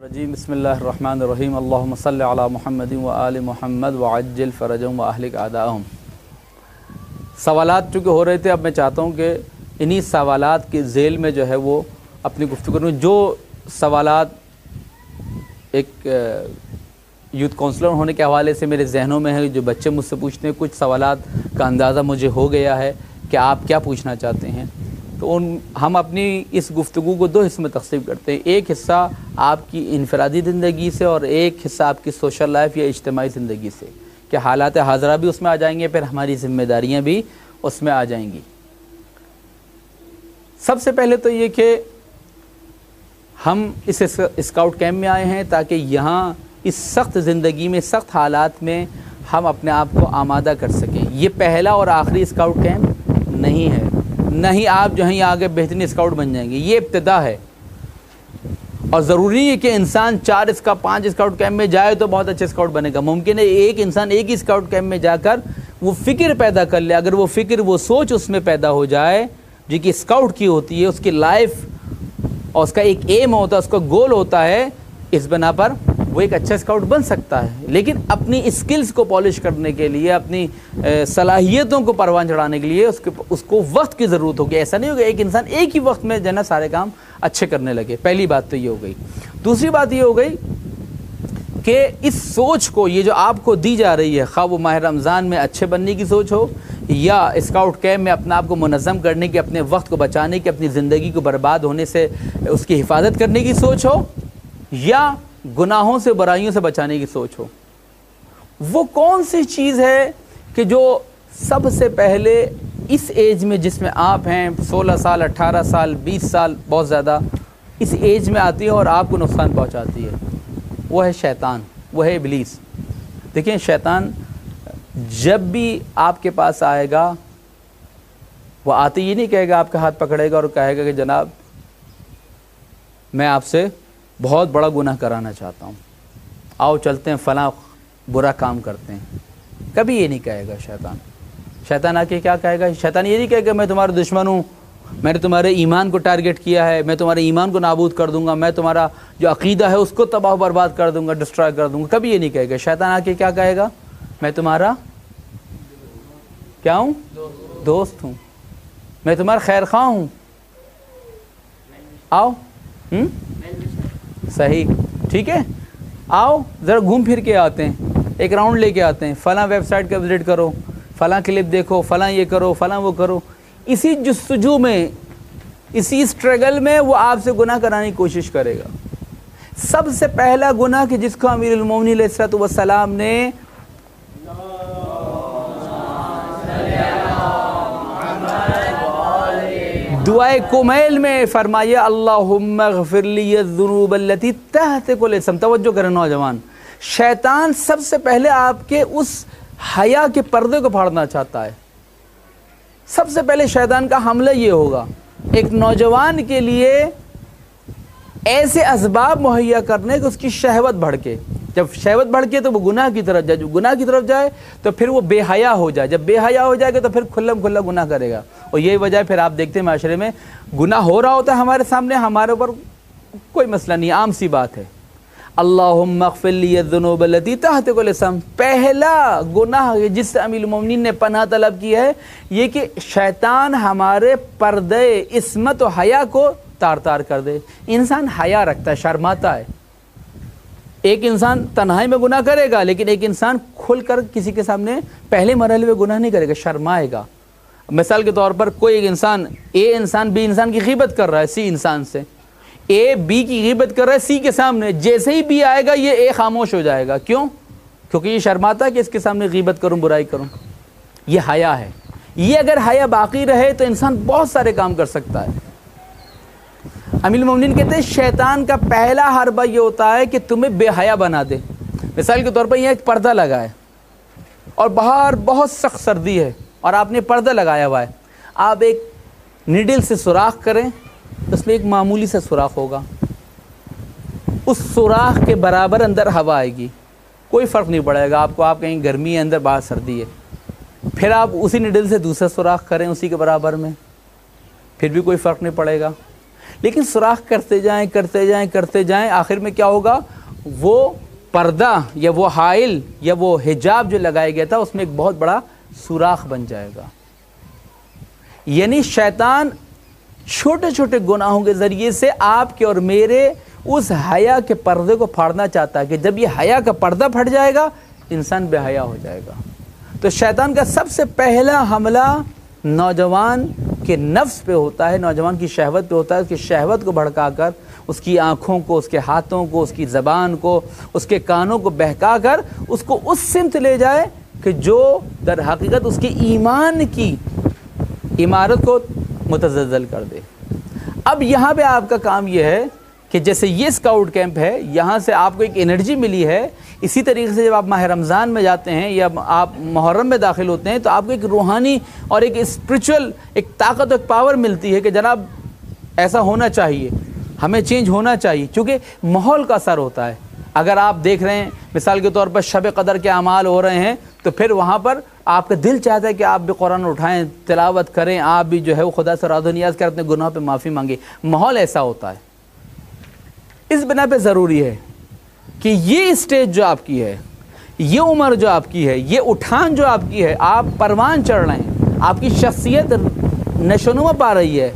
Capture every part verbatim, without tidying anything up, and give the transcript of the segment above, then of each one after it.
رجیم بسم اللہ الرحمن الرحیم اللہم صلی علی محمد و آل محمد وعجل فرجهم و اہلک اعداءهم۔ سوالات چونکہ ہو رہے تھے، اب میں چاہتا ہوں کہ انہی سوالات کے ذیل میں جو ہے وہ اپنی گفتگو کروں۔ جو سوالات ایک یوتھ کونسلر ہونے کے حوالے سے میرے ذہنوں میں ہیں، جو بچے مجھ سے پوچھتے ہیں، کچھ سوالات کا اندازہ مجھے ہو گیا ہے کہ آپ کیا پوچھنا چاہتے ہیں، تو ان ہم اپنی اس گفتگو کو دو حصوں میں تقسیم کرتے ہیں۔ ایک حصہ آپ کی انفرادی زندگی سے اور ایک حصہ آپ کی سوشل لائف یا اجتماعی زندگی سے، کہ حالات حاضرہ بھی اس میں آ جائیں گے، پھر ہماری ذمہ داریاں بھی اس میں آ جائیں گی۔ سب سے پہلے تو یہ کہ ہم اس اسکاؤٹ کیمپ میں آئے ہیں تاکہ یہاں اس سخت زندگی میں، سخت حالات میں ہم اپنے آپ کو آمادہ کر سکیں۔ یہ پہلا اور آخری اسکاؤٹ کیمپ نہیں ہے، نہ ہی آپ جو ہیں یہ آگے بہترین اسکاؤٹ بن جائیں گے، یہ ابتدا ہے۔ اور ضروری ہے کہ انسان چار اس کا پانچ اسکاؤٹ کیمپ میں جائے تو بہت اچھے اسکاؤٹ بنے گا۔ ممکن ہے ایک انسان ایک ہی اسکاؤٹ کیمپ میں جا کر وہ فکر پیدا کر لے، اگر وہ فکر وہ سوچ اس میں پیدا ہو جائے جو کہ اسکاؤٹ کی ہوتی ہے، اس کی لائف اور اس کا ایک ایم ہوتا ہے، اس کا گول ہوتا ہے، اس بنا پر وہ ایک اچھا اسکاؤٹ بن سکتا ہے۔ لیکن اپنی اسکلز کو پالش کرنے کے لیے، اپنی صلاحیتوں کو پروان چڑھانے کے لیے اس کو اس کو وقت کی ضرورت ہوگی۔ ایسا نہیں ہوگا ایک انسان ایک ہی وقت میں جو نا سارے کام اچھے کرنے لگے۔ پہلی بات تو یہ ہو گئی۔ دوسری بات یہ ہو گئی کہ اس سوچ کو، یہ جو آپ کو دی جا رہی ہے، خواہ وہ ماہ رمضان میں اچھے بننے کی سوچ ہو، یا اسکاؤٹ کیمپ میں اپنے آپ کو منظم کرنے کی، اپنے وقت کو بچانے کی، اپنی زندگی کو برباد ہونے سے اس کی حفاظت کرنے کی سوچ ہو، یا گناہوں سے، برائیوں سے بچانے کی سوچ ہو، وہ کون سی چیز ہے کہ جو سب سے پہلے اس ایج میں جس میں آپ ہیں، سولہ سال، اٹھارہ سال، بیس سال، بہت زیادہ اس ایج میں آتی ہے اور آپ کو نقصان پہنچاتی ہے؟ وہ ہے شیطان، وہ ہے ابلیس۔ دیکھیں، شیطان جب بھی آپ کے پاس آئے گا، وہ آتے یہ نہیں کہے گا، آپ کا ہاتھ پکڑے گا اور کہے گا کہ جناب میں آپ سے بہت بڑا گناہ کرانا چاہتا ہوں، آؤ چلتے ہیں فلاں برا کام کرتے ہیں۔ کبھی یہ نہیں کہے گا شیطان۔ شیطان آ کے کیا کہے گا؟ شیطان یہ نہیں کہے گا میں تمہارا دشمن ہوں، میں نے تمہارے ایمان کو ٹارگٹ کیا ہے، میں تمہارے ایمان کو نابود کر دوں گا، میں تمہارا جو عقیدہ ہے اس کو تباہ و برباد کر دوں گا، ڈسٹرائے کر دوں گا۔ کبھی یہ نہیں کہے گا۔ شیطان آ کے کیا کہے گا؟ میں تمہارا کیا ہوں؟ دوست ہوں، میں تمہارا خیر خواہ ہوں، آؤ۔ ہم صحیح، ٹھیک ہے، آؤ ذرا گھوم پھر کے آتے ہیں، ایک راؤنڈ لے کے آتے ہیں، فلاں ویب سائٹ کا وزٹ کرو، فلاں کلپ دیکھو، فلاں یہ کرو، فلاں وہ کرو۔ اسی جستجو میں، اسی اسٹرگل میں وہ آپ سے گناہ کرانے کی کوشش کرے گا۔ سب سے پہلا گناہ کہ جس کو امیر المومنین علیہ الصلوۃ والسلام نے دعائے کمیل میں فرمایا اللہم اغفر لی الذنوب التی تحتک الاسم۔ توجہ کریں نوجوان، شیطان سب سے پہلے آپ کے اس حیا کے پردے کو پھاڑنا چاہتا ہے۔ سب سے پہلے شیطان کا حملہ یہ ہوگا، ایک نوجوان کے لیے ایسے اسباب مہیا کرنے کہ اس کی شہوت بھڑکے۔ جب شہوت بھڑکے تو وہ گناہ کی طرف جائے، جب گناہ کی طرف جائے تو پھر وہ بے حیا ہو جائے، جب بے حیا ہو جائے گا تو پھر کھلم کھلا گناہ کرے گا۔ اور یہی وجہ ہے پھر آپ دیکھتے ہیں معاشرے میں گناہ ہو رہا ہوتا ہے ہمارے سامنے، ہمارے اوپر کوئی مسئلہ نہیں، عام سی بات ہے۔ اللہم اغفر لی الذنوب التی تحتک الاسم، پہلا گناہ جس سے امیر المومنین نے پناہ طلب کی ہے یہ کہ شیطان ہمارے پردے عصمت و حیا کو تار تار کر دے۔ انسان حیا رکھتا ہے، شرماتا ہے۔ ایک انسان تنہائی میں گناہ کرے گا، لیکن ایک انسان کھل کر کسی کے سامنے پہلے مرحلے میں گناہ نہیں کرے گا، شرمائے گا۔ مثال کے طور پر کوئی ایک انسان، اے انسان بی انسان کی غیبت کر رہا ہے سی انسان سے، اے بی کی غیبت کر رہا ہے سی کے سامنے، جیسے ہی بی آئے گا یہ اے خاموش ہو جائے گا۔ کیوں؟ کیونکہ یہ شرماتا ہے کہ اس کے سامنے غیبت کروں، برائی کروں۔ یہ حیا ہے۔ یہ اگر حیا باقی رہے تو انسان بہت سارے کام کر سکتا ہے۔ امیر المومنین کہتے ہیں شیطان کا پہلا حربہ یہ ہوتا ہے کہ تمہیں بے حیا بنا دے۔ مثال کے طور پر یہ ایک پردہ لگا ہے اور باہر بہت سخت سردی ہے اور آپ نے پردہ لگایا ہوا ہے، آپ ایک نیڈل سے سوراخ کریں، اس میں ایک معمولی سا سوراخ ہوگا، اس سوراخ کے برابر اندر ہوا آئے گی، کوئی فرق نہیں پڑے گا آپ کو، آپ کہیں گرمی ہے اندر، باہر سردی ہے۔ پھر آپ اسی نیڈل سے دوسرا سوراخ کریں اسی کے برابر میں، پھر بھی کوئی فرق نہیں پڑے گا۔ لیکن سوراخ کرتے جائیں کرتے جائیں کرتے جائیں آخر میں کیا ہوگا؟ وہ پردہ یا وہ حائل یا وہ حجاب جو لگایا گیا تھا اس میں ایک بہت بڑا سوراخ بن جائے گا. یعنی شیطان چھوٹے چھوٹے گناہوں کے ذریعے سے آپ کے اور میرے اس حیا کے پردے کو پھاڑنا چاہتا ہے کہ جب یہ حیا کا پردہ پھٹ جائے گا انسان بے حیا ہو جائے گا. تو شیطان کا سب سے پہلا حملہ نوجوان کے نفس پہ ہوتا ہے، نوجوان کی شہوت پہ ہوتا ہے. اس کی شہوت کو بھڑکا کر اس کی آنکھوں کو، اس کے ہاتھوں کو، اس کی زبان کو، اس کے کانوں کو بہکا کر اس کو اس سمت لے جائے کہ جو در حقیقت اس کے ایمان کی عمارت کو متزلزل کر دے. اب یہاں پہ آپ کا کام یہ ہے کہ جیسے یہ اسکاؤٹ کیمپ ہے، یہاں سے آپ کو ایک انرجی ملی ہے، اسی طریقے سے جب آپ ماہ رمضان میں جاتے ہیں یا آپ محرم میں داخل ہوتے ہیں تو آپ کو ایک روحانی اور ایک اسپرچول ایک طاقت اور ایک پاور ملتی ہے کہ جناب ایسا ہونا چاہیے، ہمیں چینج ہونا چاہیے، کیونکہ ماحول کا اثر ہوتا ہے. اگر آپ دیکھ رہے ہیں مثال کے طور پر شب قدر کے اعمال ہو رہے ہیں تو پھر وہاں پر آپ کا دل چاہتا ہے کہ آپ بھی قرآن اٹھائیں، تلاوت کریں، آپ بھی جو ہے وہ خدا سے راز و نیاز کریں، اپنے گناہ پہ معافی مانگیں. ماحول ایسا ہوتا ہے. اس بنا پہ ضروری ہے کہ یہ اسٹیج جو آپ کی ہے، یہ عمر جو آپ کی ہے، یہ اٹھان جو آپ کی ہے، آپ پروان چڑھ رہے ہیں، آپ کی شخصیت نشوونما پا رہی ہے.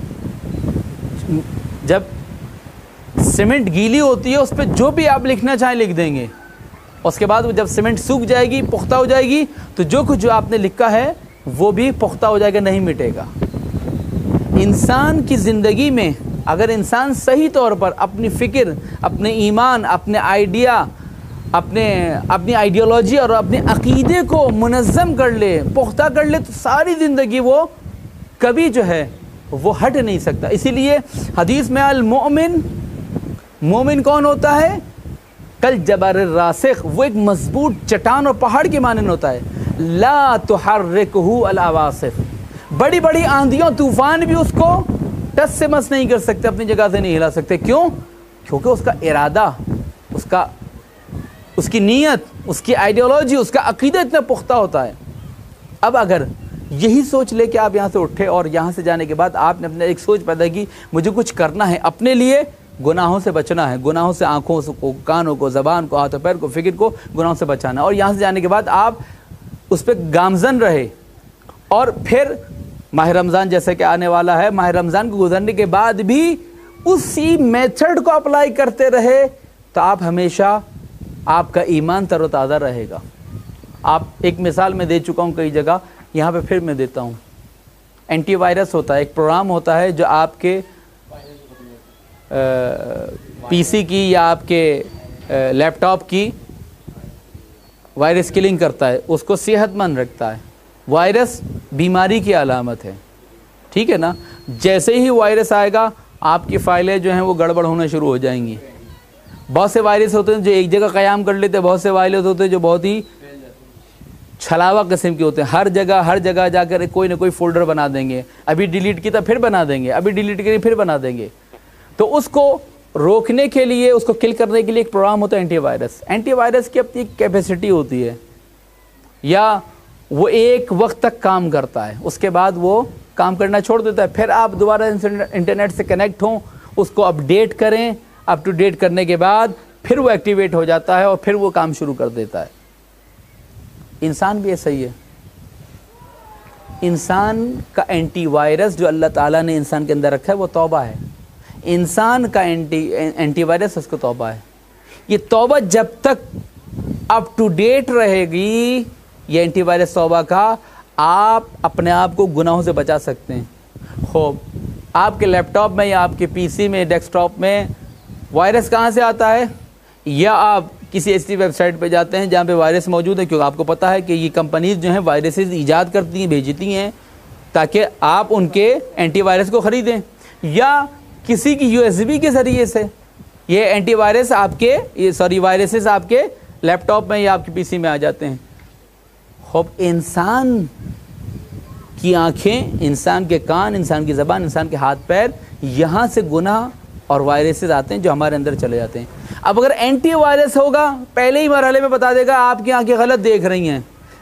جب سیمنٹ گیلی ہوتی ہے اس پہ جو بھی آپ لکھنا چاہیں لکھ دیں گے، اس کے بعد جب سیمنٹ سوکھ جائے گی، پختہ ہو جائے گی تو جو کچھ جو آپ نے لکھا ہے وہ بھی پختہ ہو جائے گا، نہیں مٹے گا. انسان کی زندگی میں اگر انسان صحیح طور پر اپنی فکر، اپنے ایمان، اپنے آئیڈیا، اپنے اپنی آئیڈیالوجی اور اپنے عقیدے کو منظم کر لے، پختہ کر لے تو ساری زندگی وہ کبھی جو ہے وہ ہٹ نہیں سکتا. اسی لیے حدیث میں المؤمن، مومن کون ہوتا ہے؟ کل جبر الراسخ، وہ ایک مضبوط چٹان اور پہاڑ کے مانند ہوتا ہے. لا تحرکہ العواصف، بڑی بڑی آندھیوں طوفان بھی اس کو ٹس سے مس نہیں کر سکتے، اپنی جگہ سے نہیں ہلا سکتے. کیوں؟ کیونکہ اس کا ارادہ، اس کا اس کی نیت، اس کی آئیڈیالوجی، اس کا عقیدہ اتنا پختہ ہوتا ہے. اب اگر یہی سوچ لے کہ آپ یہاں سے اٹھے اور یہاں سے جانے کے بعد آپ نے اپنے ایک سوچ پیدا کی مجھے کچھ کرنا ہے، اپنے لیے گناہوں سے بچنا ہے، گناہوں سے آنکھوں کو، کانوں کو، زبان کو، ہاتھوں پیر کو، فکر کو گناہوں سے بچانا ہے، اور یہاں سے جانے کے بعد آپ اس پہ گامزن رہے اور پھر ماہ رمضان جیسے کہ آنے والا ہے، ماہ رمضان کو گزرنے کے بعد بھی اسی میتھڈ کو اپلائی کرتے رہے تو آپ ہمیشہ آپ کا ایمان تر و تازہ رہے گا. آپ ایک مثال میں دے چکا ہوں کئی جگہ، یہاں پہ پھر میں دیتا ہوں. اینٹی وائرس ہوتا ہے، ایک پروگرام ہوتا ہے جو آپ کے پی سی کی یا آپ کے لیپ ٹاپ کی وائرس کلنگ کرتا ہے، اس کو صحت مند رکھتا ہے. وائرس بیماری کی علامت ہے، ٹھیک ہے نا. جیسے ہی وائرس آئے گا آپ کی فائلیں جو ہیں وہ گڑبڑ ہونا شروع ہو جائیں گی. بہت سے وائرس ہوتے ہیں جو ایک جگہ قیام کر لیتے ہیں، بہت سے وائرس ہوتے ہیں جو بہت ہی چھلاوا قسم کے ہوتے ہیں، ہر جگہ ہر جگہ جا کر کوئی نہ کوئی فولڈر بنا دیں گے، ابھی ڈیلیٹ کیا تھا پھر بنا دیں گے، ابھی ڈیلیٹ کریے پھر بنا دیں گے. تو اس کو روکنے کے لیے، اس کو کل کرنے کے لیے ایک پروگرام ہوتا ہے اینٹی وائرس. اینٹی وائرس کی اپنی کیپیسٹی ہوتی ہے، یا وہ ایک وقت تک کام کرتا ہے، اس کے بعد وہ کام کرنا چھوڑ دیتا ہے. پھر آپ دوبارہ انٹرنیٹ سے کنیکٹ ہوں، اس کو اپ ڈیٹ کریں، اپ ٹو ڈیٹ کرنے کے بعد پھر وہ ایکٹیویٹ ہو جاتا ہے اور پھر وہ کام شروع کر دیتا ہے. انسان بھی ایسا ہی ہے. انسان کا اینٹی وائرس جو اللہ تعالیٰ نے انسان کے اندر رکھا ہے وہ توبہ ہے. انسان کا اینٹی اینٹی وائرس اس کو توبہ ہے. یہ توبہ جب تک اپ ٹو ڈیٹ رہے گی، یہ اینٹی وائرس توبہ کا، آپ اپنے آپ کو گناہوں سے بچا سکتے ہیں. خوب آپ کے لیپ ٹاپ میں یا آپ کے پی سی میں، ڈیسک ٹاپ میں وائرس کہاں سے آتا ہے؟ یا آپ کسی ایسی ویب سائٹ پہ جاتے ہیں جہاں پہ وائرس موجود ہے، کیونکہ آپ کو پتہ ہے کہ یہ کمپنیز جو ہیں وائرسز ایجاد کرتی ہیں، بھیجتی ہیں تاکہ آپ ان کے اینٹی وائرس کو خریدیں، یا کسی کی یو ایس بی کے ذریعے سے یہ اینٹی وائرس آپ کے یہ سوری وائرسز آپ کے لیپ ٹاپ میں یا آپ کے پی سی میں آ جاتے ہیں. خوب انسان کی آنکھیں، انسان کے کان، انسان کی زبان، انسان کے ہاتھ پیر، یہاں سے گناہ اور وائرسز آتے ہیں جو ہمارے اندر چلے جاتے ہیں. اب اگر اینٹی وائرس ہوگا پہلے ہی مرحلے میں بتا دے گا آپ کی آنکھیں غلط دیکھ رہی ہیں،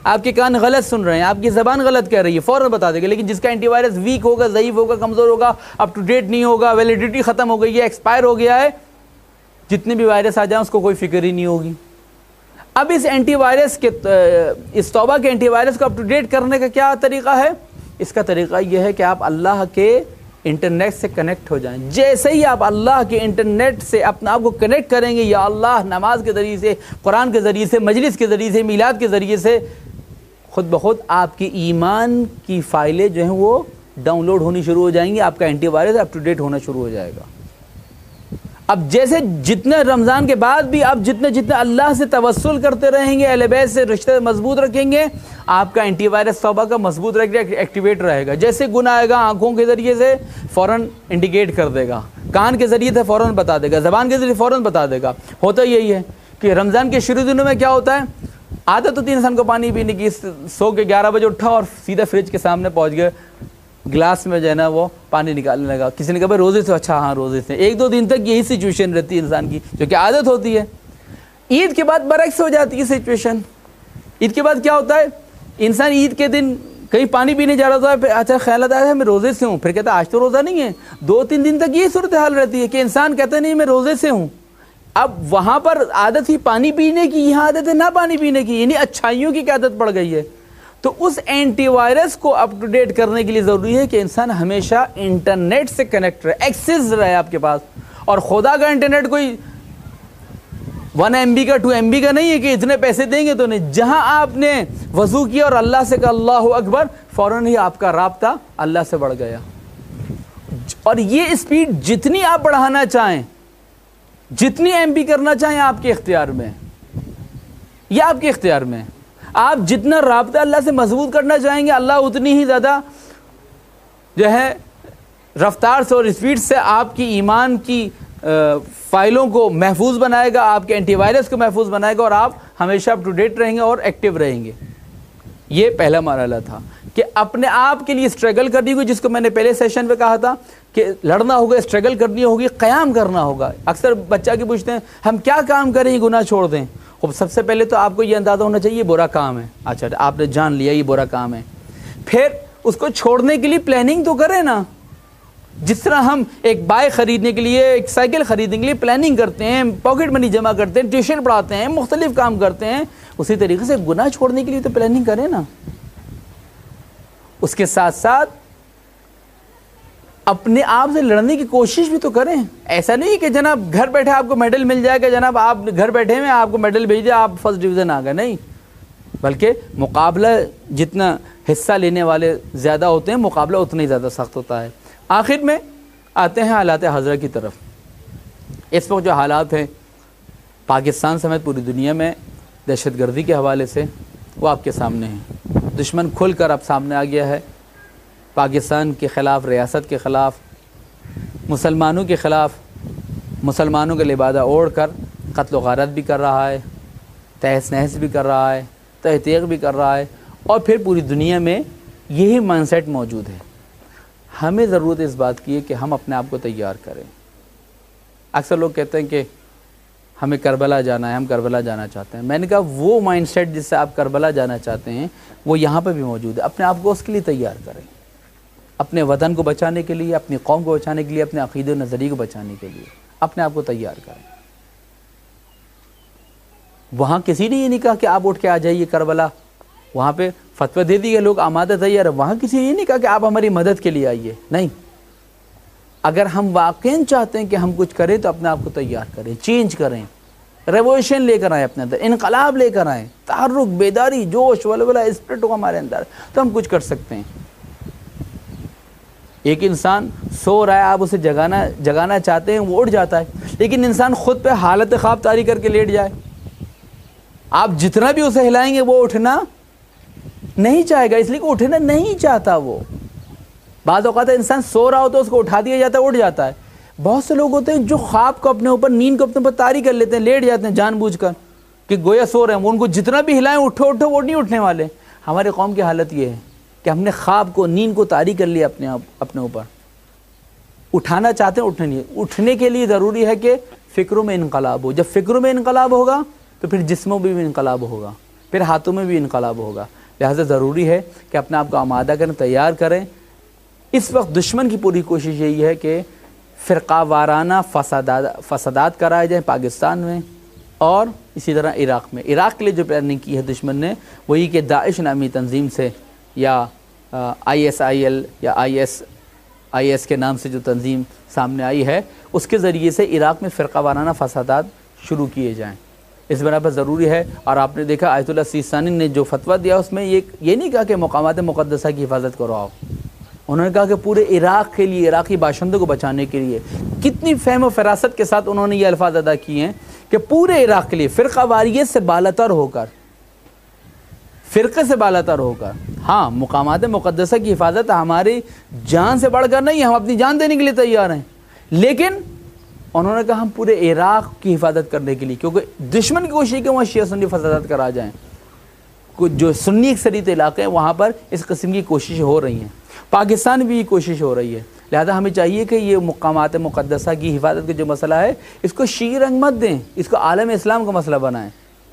آپ کے کان غلط سن رہے ہیں، آپ کی زبان غلط کہہ رہی ہے، فوراً بتا دے گا۔ لیکن جس کا اینٹی وائرس ویک ہوگا، ضعیف ہوگا، کمزور ہوگا، اپ ٹو ڈیٹ نہیں ہوگا، ویلیڈیٹی ختم ہو گئی ہے، ایکسپائر ہو گیا ہے، جتنے بھی وائرس آ جائیں اس کو کوئی فکر ہی نہیں ہوگی۔ اب اس اینٹی وائرس کے اس توبہ کے اینٹی وائرس کو اپ ٹو ڈیٹ کرنے کا کیا طریقہ ہے؟ اس کا طریقہ یہ ہے کہ آپ اللہ کے انٹرنیٹ سے کنیکٹ ہو جائیں۔ جیسے ہی آپ اللہ کے انٹرنیٹ سے اپنے آپ کو کنیکٹ کریں گے، یا اللہ نماز کے ذریعے سے، قرآن کے ذریعے سے، مجلس کے ذریعے سے، میلاد کے ذریعے سے، خود بخود آپ کی ایمان کی فائلیں جو ہیں وہ ڈاؤن لوڈ ہونی شروع ہو جائیں گی، آپ کا antivirus up to date ہونا شروع ہو جائے گا۔ اب جیسے جتنے رمضان کے بعد بھی آپ جتنے جتنے اللہ سے توسل کرتے رہیں گے، اہل بیت سے رشتے مضبوط رکھیں گے، آپ کا اینٹی وائرس توبہ کا مضبوط رکھ ایکٹیویٹ رہے گا۔ جیسے گناہ آئے گا، آنکھوں کے ذریعے سے فوراً انڈیکیٹ کر دے گا، کان کے ذریعے سے فوراً بتا دے گا، زبان کے ذریعے فوراً بتا دے گا۔ ہوتا یہی ہے کہ رمضان کے شروع دنوں میں کیا ہوتا ہے، عادت ہوتی ہے انسان کو پانی پینے کی، سو کے گیارہ بجے اٹھا اور سیدھا فریج کے سامنے پہنچ گئے، گلاس میں جو ہے نا وہ پانی نکالنے لگا۔ کسی نے کہا بھائی روزے سے، اچھا ہاں روزے سے، ایک دو دن تک یہی سچویشن رہتی ہے انسان کی، جو کہ عادت ہوتی ہے۔ عید کے بعد برعکس ہو جاتی ہے سچویشن۔ عید کے بعد کیا ہوتا ہے، انسان عید کے دن کہیں پانی پینے جا رہا ہوتا ہے، پھر اچھا خیال آتا ہے میں روزے سے ہوں، پھر کہتا ہے آج تو روزہ نہیں ہے۔ دو تین دن تک یہ صورتحال رہتی ہے کہ انسان کہتا ہے نہیں میں روزے سے ہوں۔ اب وہاں پر عادت ہی پانی پینے کی، یہاں عادت ہے نہ پانی پینے کی، یعنی اچھائیوں کی عادت پڑ گئی ہے۔ تو اس اینٹی وائرس کو اپ ٹو ڈیٹ کرنے کے لیے ضروری ہے کہ انسان ہمیشہ انٹرنیٹ سے کنیکٹ رہے، ایکسس رہے آپ کے پاس۔ اور خدا کا انٹرنیٹ کوئی ون ایم بی کا، ٹو ایم بی کا نہیں ہے کہ اتنے پیسے دیں گے تو نہیں۔ جہاں آپ نے وضو کیا اور اللہ سے کہا اللہ اکبر، فوراً ہی آپ کا رابطہ اللہ سے بڑھ گیا۔ اور یہ اسپیڈ جتنی آپ بڑھانا چاہیں، جتنی ایم بی کرنا چاہیں، آپ کے اختیار میں، یہ آپ کے اختیار میں۔ آپ جتنا رابطہ اللہ سے مضبوط کرنا چاہیں گے، اللہ اتنی ہی زیادہ جو ہے رفتار سے اور اسپیڈ سے آپ کی ایمان کی فائلوں کو محفوظ بنائے گا، آپ کے اینٹی وائرس کو محفوظ بنائے گا، اور آپ ہمیشہ اپ ٹو ڈیٹ رہیں گے اور ایکٹیو رہیں گے۔ یہ پہلا مرحلہ تھا کہ اپنے آپ کے لیے اسٹرگل کرنی ہوگی، جس کو میں نے پہلے سیشن میں کہا تھا کہ لڑنا ہوگا، اسٹرگل کرنی ہوگی، قیام کرنا ہوگا۔ اکثر بچہ کی پوچھتے ہیں ہم کیا کام کریں گناہ چھوڑ دیں؟ خب سب سے پہلے تو آپ کو یہ اندازہ ہونا چاہیے یہ برا کام ہے، اچھا آپ نے جان لیا یہ برا کام ہے، پھر اس کو چھوڑنے کے لیے پلاننگ تو کریں نا۔ جس طرح ہم ایک بائک خریدنے کے لیے، ایک سائیکل خریدنے کے لیے پلاننگ کرتے ہیں، پاکٹ منی جمع کرتے ہیں، ٹیوشن پڑھاتے ہیں، مختلف کام کرتے ہیں، اسی طریقے سے گناہ چھوڑنے کے لیے تو پلاننگ کریں نا۔ اس کے ساتھ ساتھ اپنے آپ سے لڑنے کی کوشش بھی تو کریں۔ ایسا نہیں کہ جناب گھر بیٹھے آپ کو میڈل مل جائے گا، جناب آپ گھر بیٹھے میں آپ کو میڈل بھیج دیا، آپ فرسٹ ڈویژن آ گئے، نہیں، بلکہ مقابلہ جتنا حصہ لینے والے زیادہ ہوتے ہیں، مقابلہ اتنا ہی زیادہ سخت ہوتا ہے۔ آخر میں آتے ہیں حالات حاضرہ کی طرف۔ اس وقت جو حالات ہیں پاکستان سمیت پوری دنیا میں دہشت گردی کے حوالے سے، وہ آپ کے سامنے ہیں۔ دشمن کھل کر اب سامنے آ گیا ہے، پاکستان کے خلاف، ریاست کے خلاف، مسلمانوں کے خلاف، مسلمانوں کا لبادہ اوڑھ کر قتل و غارت بھی کر رہا ہے، تہس نہس بھی کر رہا ہے، تحقیق بھی کر رہا ہے، اور پھر پوری دنیا میں یہی مائنڈ سیٹ موجود ہے۔ ہمیں ضرورت اس بات کی ہے کہ ہم اپنے آپ کو تیار کریں۔ اکثر لوگ کہتے ہیں کہ ہمیں کربلا جانا ہے، ہم کربلا جانا چاہتے ہیں۔ میں نے کہا وہ مائنڈ سیٹ جس سے آپ کربلا جانا چاہتے ہیں وہ یہاں پہ بھی موجود ہے۔ اپنے آپ کو اس کے لیے تیار کریں، اپنے وطن کو بچانے کے لیے، اپنی قوم کو بچانے کے لیے، اپنے عقیدے و نظریے کو بچانے کے لیے اپنے آپ کو تیار کریں۔ وہاں کسی نے یہ نہیں کہا کہ آپ اٹھ کے آ جائیے کربلا، وہاں پہ فتویٰ دے دیے لوگ آمادہ تیار ہے، وہاں کسی نے یہ نہیں کہا کہ آپ ہماری مدد کے لیے آئیے، نہیں۔ اگر ہم واقعی چاہتے ہیں کہ ہم کچھ کریں تو اپنے آپ کو تیار کریں، چینج کریں، ریولیوشن لے کر آئیں، اپنے اندر انقلاب لے کر آئیں، تحرک، بیداری، جوش، ولولہ، اسپرٹ ہو ہمارے اندر تو ہم کچھ کر سکتے ہیں۔ ایک انسان سو رہا ہے، آپ اسے جگانا جگانا چاہتے ہیں، وہ اٹھ جاتا ہے، لیکن انسان خود پہ حالت خواب طاری کر کے لیٹ جائے، آپ جتنا بھی اسے ہلائیں گے وہ اٹھنا نہیں چاہے گا، اس لیے کہ اٹھنا نہیں چاہتا وہ۔ بعض اوقات انسان سو رہا ہو تو اس کو اٹھا دیا جاتا ہے، اٹھ جاتا ہے۔ بہت سے لوگ ہوتے ہیں جو خواب کو اپنے اوپر، نیند کو اپنے اوپر طاری کر لیتے ہیں، لیٹ جاتے ہیں جان بوجھ کر کہ گویا سو رہے ہیں، وہ ان کو جتنا بھی ہلائیں اٹھو اٹھو وہ نہیں اٹھنے والے۔ ہمارے قوم کی حالت یہ ہے کہ ہم نے خواب کو، نیند کو طاری کر لیا اپنے اپنے اوپر، اٹھانا چاہتے ہیں، اٹھنے نہیں۔ اٹھنے کے لیے ضروری ہے کہ فکروں میں انقلاب ہو، جب فکروں میں انقلاب ہوگا تو پھر جسموں میں بھی انقلاب ہوگا۔ پھر ہاتھوں میں بھی انقلاب ہوگا. لہٰذا ضروری ہے کہ اپنے آپ کو آمادہ کریں, تیار کریں. اس وقت دشمن کی پوری کوشش یہی ہے کہ فرقہ وارانہ فسادات فسادات کرائے جائیں پاکستان میں اور اسی طرح عراق میں. عراق کے لیے جو پلاننگ کی ہے دشمن نے وہ یہ کہ داعش نامی تنظیم سے یا آئی ایس آئی ایل یا آئی ایس آئی ایس کے نام سے جو تنظیم سامنے آئی ہے اس کے ذریعے سے عراق میں فرقہ وارانہ فسادات شروع کیے جائیں. اس بنا پر ضروری ہے. اور آپ نے دیکھا آیت اللہ سیستانی نے جو فتویٰ دیا اس میں یہ یہ نہیں کہا کہ مقامات مقدسہ کی حفاظت کرو آؤ, انہوں نے کہا کہ پورے عراق کے لیے, عراقی باشندوں کو بچانے کے لیے. کتنی فہم و فراست کے ساتھ انہوں نے یہ الفاظ ادا کیے ہیں کہ پورے عراق کے لیے فرقہ واریت سے بالاتر ہو کر, فرقے سے بالاتر ہو کر. ہاں مقامات مقدسہ کی حفاظت ہماری جان سے بڑھ کر نہیں ہے, ہم اپنی جان دینے کے لیے تیار ہیں, لیکن انہوں نے کہا ہم پورے عراق کی حفاظت کرنے کے لیے, کیونکہ دشمن کی کوشش ہے کہ وہاں شیعہ سنی فسادات کرا جائیں. کچھ جو سنی اکثریت علاقے ہیں وہاں پر اس قسم کی کوششیں ہو رہی ہیں. پاکستان بھی یہ کوشش ہو رہی ہے. لہذا ہمیں چاہیے کہ یہ مقامات مقدسہ کی حفاظت کا جو مسئلہ ہے اس کو شیعی رنگ مت دیں, اس کو عالم اسلام کا مسئلہ بنائیں.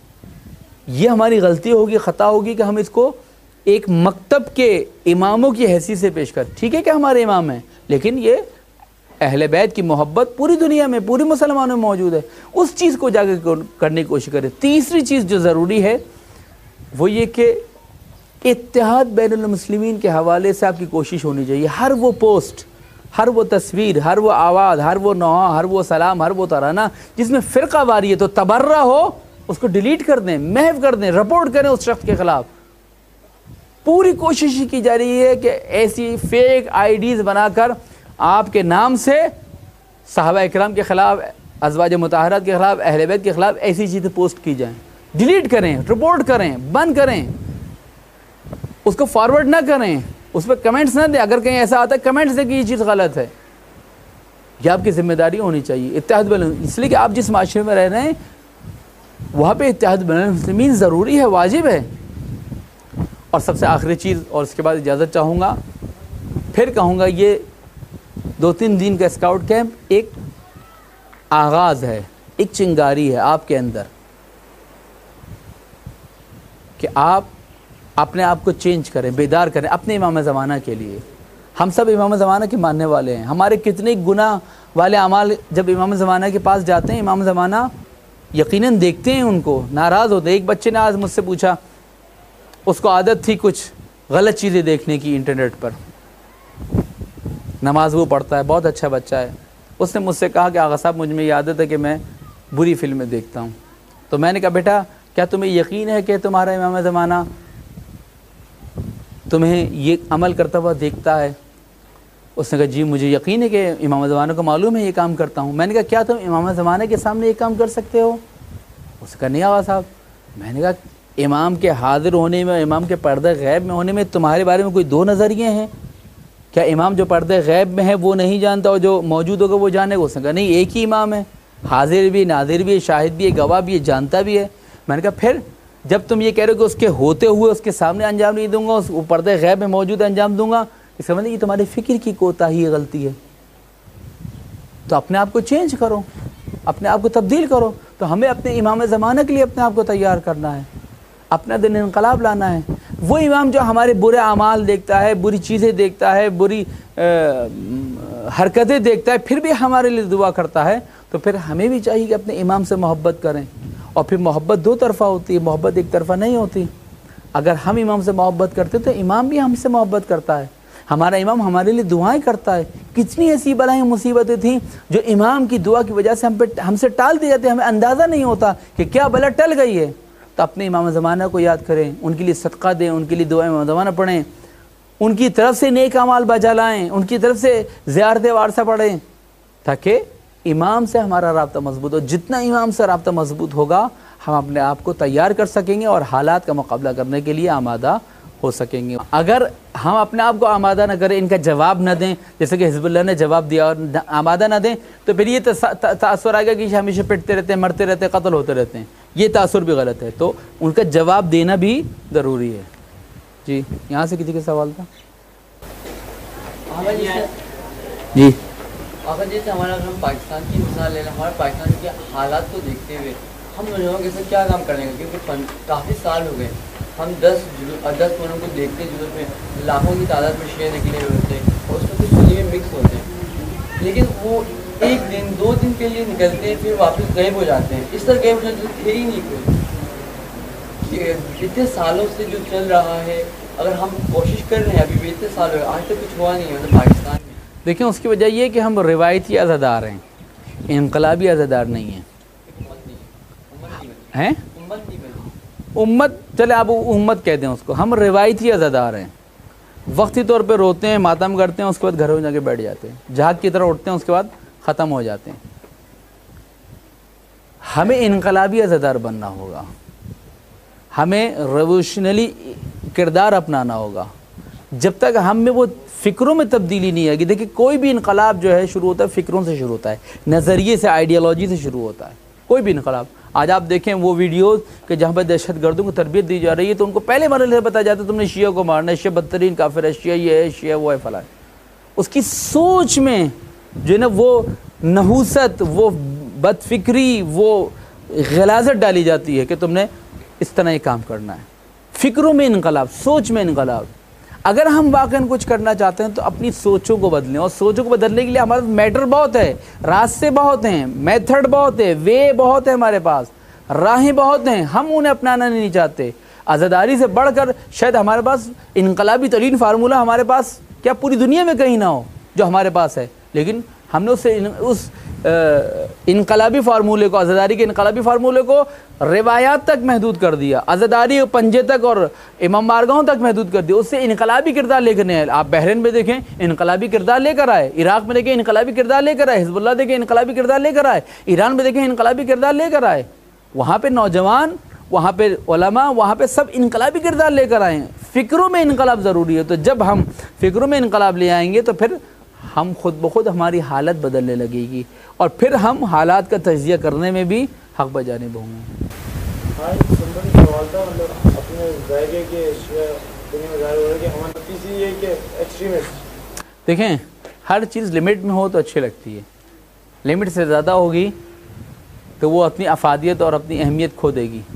یہ ہماری غلطی ہوگی, خطا ہوگی کہ ہم اس کو ایک مکتب کے اماموں کی حیثیت سے پیش کر. ٹھیک ہے کہ ہمارے امام ہیں, لیکن یہ اہل بیت کی محبت پوری دنیا میں, پوری مسلمانوں میں موجود ہے. اس چیز کو جا کے کرنے کی کوشش کریں. تیسری چیز جو ضروری ہے وہ یہ کہ اتحاد بین المسلمین کے حوالے سے آپ کی کوشش ہونی چاہیے. ہر وہ پوسٹ, ہر وہ تصویر, ہر وہ آواز, ہر وہ نوحہ, ہر وہ سلام, ہر وہ ترانہ جس میں فرقہ واریت و تبرہ ہو اس کو ڈیلیٹ کر دیں, محو کر دیں, رپورٹ کریں اس شخص کے خلاف. پوری کوشش کی جا رہی ہے کہ ایسی فیک آئی ڈیز بنا کر آپ کے نام سے صحابہ اکرام کے خلاف, ازواج مطہرات کے خلاف, اہل بیت کے خلاف ایسی چیزیں پوسٹ کی جائیں. ڈیلیٹ کریں, رپورٹ کریں, بند کریں, اس کو فارورڈ نہ کریں, اس پہ کمنٹس نہ دیں. اگر کہیں ایسا آتا ہے کمنٹس دیں کہ یہ چیز غلط ہے. یہ آپ کی ذمہ داری ہونی چاہیے. اتحاد بین, اس لیے کہ آپ جس معاشرے میں رہ رہے ہیں وہاں پہ اتحاد بین المسلمین ضروری ہے, واجب ہے. اور سب سے آخری چیز, اور اس کے بعد اجازت چاہوں گا, پھر کہوں گا یہ دو تین دن کا اسکاؤٹ کیمپ ایک آغاز ہے, ایک چنگاری ہے آپ کے اندر کہ آپ اپنے آپ کو چینج کریں, بیدار کریں اپنے امام زمانہ کے لیے. ہم سب امام زمانہ کے ماننے والے ہیں. ہمارے کتنے گناہ والے اعمال جب امام زمانہ کے پاس جاتے ہیں, امام زمانہ یقیناً دیکھتے ہیں, ان کو ناراض ہوتے ہیں. ایک بچے نے آج مجھ سے پوچھا, اس کو عادت تھی کچھ غلط چیزیں دیکھنے کی انٹرنیٹ پر. نماز وہ پڑھتا ہے, بہت اچھا بچہ ہے. اس نے مجھ سے کہا کہ آغا صاحب مجھ میں یہ عادت ہے کہ میں بری فلمیں دیکھتا ہوں. تو میں نے کہا بیٹا کیا تمہیں یقین ہے کہ تمہارا امام زمانہ تمہیں یہ عمل کرتا ہوا دیکھتا ہے؟ اس نے کہا جی مجھے یقین ہے کہ امام زمانہ کو معلوم ہے یہ کام کرتا ہوں. میں نے کہا کیا تم امام زمانہ کے سامنے یہ کام کر سکتے ہو؟ اس نے کہا نہیں آغا صاحب. میں نے کہا امام کے حاضر ہونے میں, امام کے پردہ غیب میں ہونے میں تمہارے بارے میں کوئی دو نظریے ہیں؟ کیا امام جو پردہ غیب میں ہے وہ نہیں جانتا اور جو موجود ہوگا وہ جانے گا؟ اس نے کہا نہیں, ایک ہی امام ہے, حاضر بھی, ناظر بھی, شاہد بھی, گواہ بھی, جانتا بھی ہے. میں نے کہا پھر جب تم یہ کہہ رہے ہو کہ اس کے ہوتے ہوئے اس کے سامنے انجام نہیں دوں گا, اس پردہ غیب میں موجود انجام دوں گا, اس کا مطلب یہ تمہارے فکر کی کوتاہی ہے, غلطی ہے. تو اپنے آپ کو چینج کرو, اپنے آپ کو تبدیل کرو. تو ہمیں اپنے امام زمانہ کے لیے اپنے آپ کو تیار کرنا ہے, اپنا دن انقلاب لانا ہے. وہ امام جو ہمارے برے اعمال دیکھتا ہے, بری چیزیں دیکھتا ہے, بری حرکتیں دیکھتا ہے, پھر بھی ہمارے لیے دعا کرتا ہے, تو پھر ہمیں بھی چاہیے کہ اپنے امام سے محبت کریں. اور پھر محبت دو طرفہ ہوتی ہے, محبت ایک طرفہ نہیں ہوتی. اگر ہم امام سے محبت کرتے تو امام بھی ہم سے محبت کرتا ہے. ہمارا امام ہمارے لیے دعائیں کرتا ہے. کتنی ایسی بلائیں مصیبتیں تھیں جو امام کی دعا کی وجہ سے ہم پہ ہم سے ٹال دی جاتی ہیں, ہمیں اندازہ نہیں ہوتا کہ کیا بلا ٹل گئی ہے. تو اپنے امام زمانہ کو یاد کریں, ان کے لیے صدقہ دیں, ان کے لیے دعائیں امام زمانہ پڑھیں, ان کی طرف سے نیک اعمال بجا لائیں, ان کی طرف سے زیارت وارثہ پڑھیں, تاکہ امام سے ہمارا رابطہ مضبوط ہو. جتنا امام سے رابطہ مضبوط ہوگا ہم اپنے آپ کو تیار کر سکیں گے اور حالات کا مقابلہ کرنے کے لیے آمادہ ہو سکیں گے. اگر ہم اپنے آپ کو آمادہ نہ کریں, ان کا جواب نہ دیں, جیسے کہ حزب اللہ نے جواب دیا, اور آمادہ نہ دیں, تو پھر یہ تاثر آئے گا کہ ہمیشہ پٹتے رہتے ہیں, مرتے رہتے ہیں, قتل ہوتے رہتے ہیں. یہ تاثر بھی غلط ہے. تو ان کا جواب دینا بھی ضروری ہے. جی یہاں سے کسی کا سوال تھا؟ جی اگر جیسے ہمارا ہم پاکستان کی مثال لے لیں, ہمارے پاکستان کے حالات کو دیکھتے ہوئے ہم نوجوانوں کے ساتھ کیا کام کریں گے، کیونکہ کافی سال ہو گئے ہم دس دس پوروں کو دیکھتے ہیں جلوس میں لاکھوں کی تعداد میں شیئر نکلے ہوئے ہوتے ہیں اور اس میں کچھ سنی میں مکس ہوتے ہیں، لیکن وہ ایک دن دو دن کے لیے نکلتے ہیں پھر واپس غائب ہو جاتے ہیں. اس طرح غائب ہو جاتے تھے ہی نہیں کوئی. اتنے سالوں سے جو چل رہا ہے، اگر ہم کوشش کر رہے ہیں ابھی بھی اتنے سال ہوئے آج تک کچھ ہوا نہیں ہے مطلب پاکستان میں. دیکھیں اس کی وجہ یہ ہے کہ ہم روایتی عزادار ہیں، انقلابی عزادار نہیں ہیں. ہیں امت، چلے آپ امت کہہ دیں اس کو، ہم روایتی عزادار ہیں. وقتی طور پہ روتے ہیں، ماتم کرتے ہیں، اس کے بعد گھروں میں جا کے بیٹھ جاتے ہیں، جہاد کی طرح اٹھتے ہیں، اس کے بعد ختم ہو جاتے ہیں. ہمیں انقلابی عزادار بننا ہوگا، ہمیں ریولیوشنری کردار اپنانا ہوگا. جب تک ہم میں وہ فکروں میں تبدیلی نہیں آئے گی. دیکھیں کوئی بھی انقلاب جو ہے شروع ہوتا ہے فکروں سے شروع ہوتا ہے، نظریے سے، آئیڈیالوجی سے شروع ہوتا ہے. کوئی بھی انقلاب آج آپ دیکھیں وہ ویڈیوز کہ جہاں پہ دہشت گردوں کو تربیت دی جا رہی ہے تو ان کو پہلے مرحلے سے بتایا جاتا ہے تم نے شیعہ کو مارنا ہے، شیعہ بدترین کافر ہے، شیعہ یہ ہے، شیعہ وہ ہے فلاں. اس کی سوچ میں جو ہے نا وہ نحوست، وہ بد فکری، وہ غلاظت ڈالی جاتی ہے کہ تم نے اس طرح یہ کام کرنا ہے. فکروں میں انقلاب، سوچ میں انقلاب. اگر ہم واقعاً کچھ کرنا چاہتے ہیں تو اپنی سوچوں کو بدلیں، اور سوچوں کو بدلنے کے لیے ہمارے پاس میٹر بہت ہے، راستے بہت ہیں، میتھڈ بہت ہے، وے بہت ہے، ہمارے پاس راہیں بہت ہیں. ہم انہیں اپنانا نہیں چاہتے. عزاداری سے بڑھ کر شاید ہمارے پاس انقلابی ترین فارمولہ ہمارے پاس کیا پوری دنیا میں کہیں نہ ہو جو ہمارے پاس ہے، لیکن ہم نے اسے اس انقلابی فارمولے کو، عزاداری کے انقلابی فارمولے کو روایات تک محدود کر دیا، عزاداری پنجے تک اور امام بارگاہوں تک محدود کر دیا. اس سے انقلابی کردار لے کر نہیں آئے. آپ بحرین میں دیکھیں انقلابی کردار لے کر آئے، عراق میں دیکھیں انقلابی کردار لے کر آئے، حزب اللہ دیکھیں انقلابی کردار لے کر آئے، ایران میں دیکھیں انقلابی کردار لے کر آئے. وہاں پہ نوجوان، وہاں پہ علماء، وہاں پہ سب انقلابی کردار لے کر آئے ہیں. فکروں میں انقلاب ضروری ہے. تو جب ہم فکروں میں انقلاب لے آئیں گے تو پھر ہم خود بخود ہماری حالت بدلنے لگے گی اور پھر ہم حالات کا تجزیہ کرنے میں بھی حق بجانب ہوں گے. دیکھیں ہر چیز لمٹ میں ہو تو اچھی لگتی ہے، لمٹ سے زیادہ ہوگی تو وہ اپنی افادیت اور اپنی اہمیت کھو دے گی.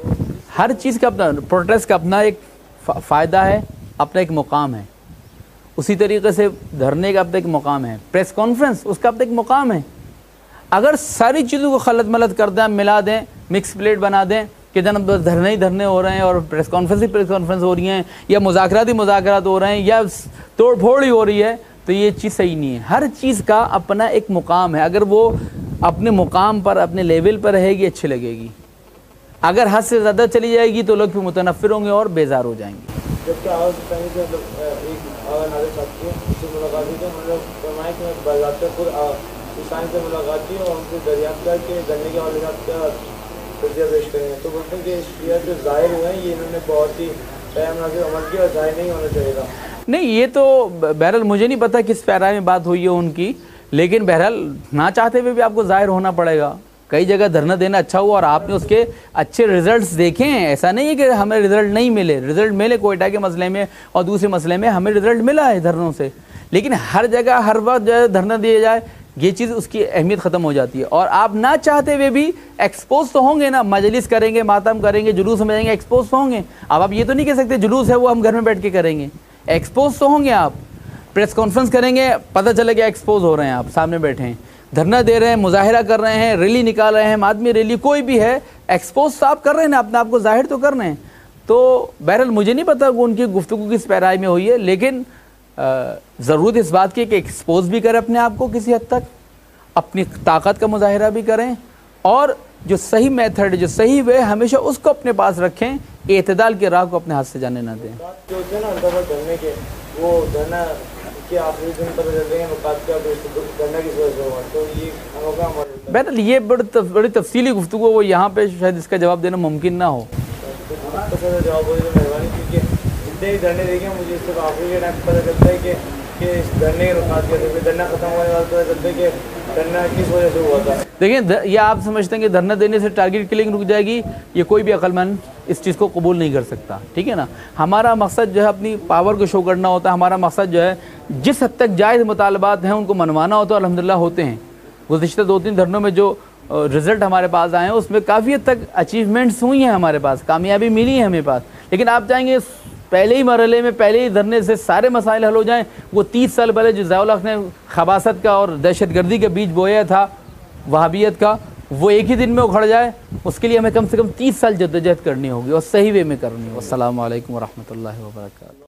ہر چیز کا اپنا پروٹیسٹ کا اپنا ایک فائدہ ہے، اپنا ایک مقام ہے. اسی طریقے سے دھرنے کا اپنا ایک مقام ہے، پریس کانفرنس اس کا اپنا ایک مقام ہے. اگر ساری چیزوں کو خلط ملط کر دیں، ملا دیں، مکس پلیٹ بنا دیں کہ جناب بس دھرنے ہی دھرنے ہو رہے ہیں اور پریس کانفرنس ہی پریس کانفرنس ہو رہی ہیں، یا مذاکرات ہی مذاکرات ہو رہے ہیں، یا توڑ پھوڑ ہی ہو رہی ہے، تو یہ چیز صحیح نہیں ہے. ہر چیز کا اپنا ایک مقام ہے. اگر وہ اپنے مقام پر، اپنے لیول پر رہے گی اچھی لگے گی. اگر حد سے زیادہ چلی جائے گی تو لوگ پھر متنفر ہوں گے اور بیزار ہو جائیں گے. جبکہ آواز پہلے سے ایک آواز نازل ساتھی ہے اس سے ملاقات ہوئی تو ہم لوگ فرمائے کہ میں باضابطہ خود کسان سے ملاقات کی اور ان سے دریافت کر کے گنے کے والدات کا تجزیہ پیش کریں گے. تو بولتے ہیں کہ شیعہ جو ظاہر ہوئے ہیں یہ انہوں نے بہت ہی قیام نازل عمل کیا اور ظاہر نہیں ہونا چاہیے تھا. نہیں، یہ تو بہرحال مجھے نہیں پتا کس پیرا میں بات ہوئی ہے ان کی، لیکن بہرحال نہ چاہتے ہوئے بھی آپ کو ظاہر ہونا پڑے گا. کئی جگہ دھرنا دینا اچھا ہوا اور آپ نے اس کے اچھے ریزلٹس دیکھے ہیں. ایسا نہیں ہے کہ ہمیں ریزلٹ نہیں ملے، ریزلٹ ملے کوئٹہ کے مسئلے میں اور دوسرے مسئلے میں ہمیں ریزلٹ ملا ہے دھرنوں سے. لیکن ہر جگہ ہر وقت جو ہے دھرنا دیا جائے یہ چیز اس کی اہمیت ختم ہو جاتی ہے. اور آپ نہ چاہتے ہوئے بھی ایکسپوز تو ہوں گے نا، مجلس کریں گے، ماتم کریں گے، جلوس میں جائیں گے، ایکسپوز تو ہوں گے. اب آپ یہ تو نہیں کہہ سکتے جلوس ہے وہ ہم گھر میں بیٹھ کے کریں گے. ایکسپوز تو ہوں گے. آپ پریس کانفرنس کریں گے، پتہ چلے کہ ایکسپوز ہو رہے ہیں، آپ سامنے بیٹھے ہیں، دھرنا دے رہے ہیں، مظاہرہ کر رہے ہیں، ریلی نکال رہے ہیں، آدمی ریلی کوئی بھی ہے، ایکسپوز تو آپ کر رہے ہیں نا، اپنے آپ کو ظاہر تو کر رہے ہیں. تو بہرحال مجھے نہیں پتا کہ ان کی گفتگو کس پیرائی میں ہوئی ہے، لیکن ضرورت اس بات کی کہ ایکسپوز بھی کریں اپنے آپ کو کسی حد تک، اپنی طاقت کا مظاہرہ بھی کریں، اور جو صحیح میتھڈ، جو صحیح وے ہمیشہ اس کو اپنے پاس رکھیں، اعتدال کے راہ کو اپنے ہاتھ سے جانے نہ دیں. جو ہوتے ہیں نا التفت دھرنے کے، وہ دھرنا کے آخری دن پتہ چلتے ہیں مقاد کا دھرنا کس وجہ سے ہوا، تو یہ انوکھا ہمارے. بہرحال یہ بڑی تفصیلی گفتگو وہ یہاں پہ شاید اس کا جواب دینا ممکن نہ ہو. جواب ہو تو مہربانی، کیونکہ جتنے بھی دھرنے دیکھیں مجھے اس سے آخری کے ٹائم پتہ چلتا ہے کہ کہ اس دھرنے کے نقصان کیا تھے، دھرنا ختم ہونے والا پتہ چلتا ہے کہ دھرنا کس وجہ سے ہوا تھا. دیکھیں یہ آپ سمجھتے ہیں کہ دھرنا دینے سے ٹارگیٹ کلنگ رک جائے گی، یہ کوئی بھی عقل مند اس چیز کو قبول نہیں کر سکتا. ٹھیک ہے نا، ہمارا مقصد جو ہے اپنی پاور کو شو کرنا ہوتا ہے. ہمارا مقصد جو ہے جس حد تک جائز مطالبات ہیں ان کو منوانا ہوتا ہے، الحمدللہ ہوتے ہیں. گزشتہ دو تین دھرنوں میں جو رزلٹ ہمارے پاس آئے ہیں اس میں کافی حد تک اچیومنٹس ہوئی ہیں ہمارے پاس, کامیابی ملی ہے ہمیں پاس. لیکن آپ چاہیں گے پہلے ہی مرحلے میں پہلے ہی دھرنے سے سارے مسائل حل ہو جائیں, وہ تیس سال پہلے جو ضیاء الحق نے خباثت کا اور دہشت گردی کا بیج بویا تھا وہابیت کا, وہ ایک ہی دن میں اکھڑ جائے, اس کے لیے ہمیں کم سے کم تیس سال جدوجہد کرنی ہوگی اور صحیح وے میں کرنی ہوگی. السلام علیکم ورحمۃ اللہ وبرکاتہ.